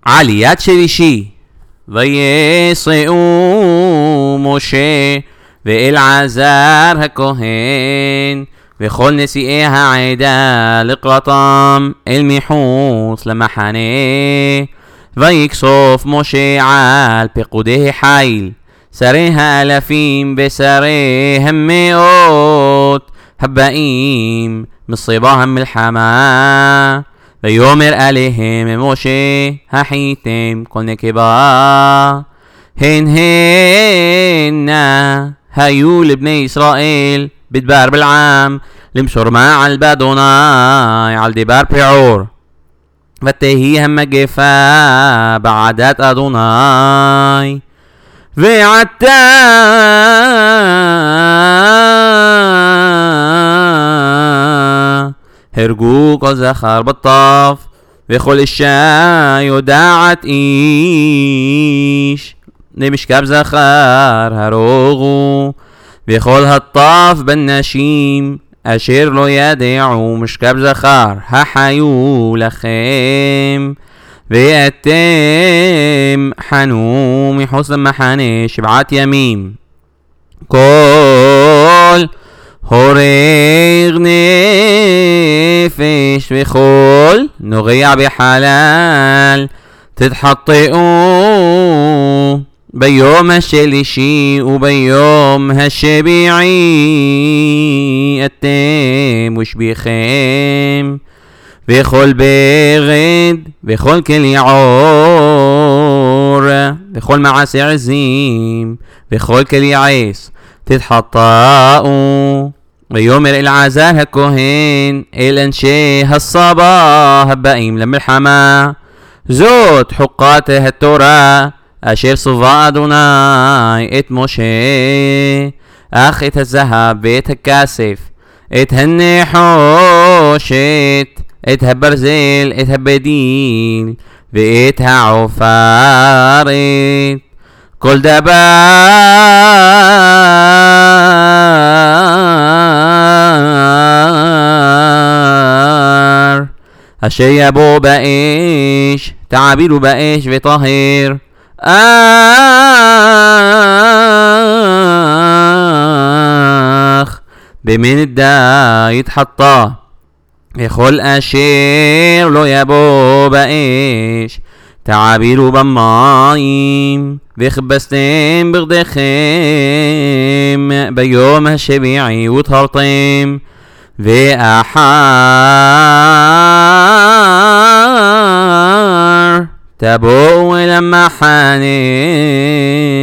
עליית שלישי. ויסעו משה ואלעזר הכהן וכל נשיאי העדה לקראתם אל מחוץ למחנה. ויקסוף משה על פקודי חיל, שרי האלפים ושרי המאות הבאים מصيبة המלחמה. ויאמר עליהם משה החיתם כל נקבה, הן הנה היו לבני ישראל בדבר בלעם למסור מעל באדוני על דבר פעור. ותהי המגפה בעדת אדוני. ועתה הרגו כל זכר בטף וכל אישה יודעת איש למשכב זכר הרוגו, וכל הטף בנשים אשר לא ידעו משכב זכר החיו לכם. ואתם חנו מחוץ למחנה 7 ימים. כל הורג נפש וכל נוגע בחלל תתחטאו ביום השלישי וביום השביעי אתם ושביכם, וכל ברד וכל כלי עור וכל מעשר עזים וכל כלי עץ תתחטאו. ויאמר אלעזר הכהן אל אנשי הסבא הבאים למלחמה, זאת חוקת התורה אשר צווה אדוני את משה, אך את הזהב ואת הכסף, את הנחושת, את הברזל, את הבדיל ואת העופרת, כל דבר אשר יבוא באש תעבירו באש וטהר. אך במנדה יתחטא, וכל אשר לא יבוא באש תעבירו במים, וכבסתם בגדיכם ביום השביעי וטהרתם. ואחר תבואו אל המחנה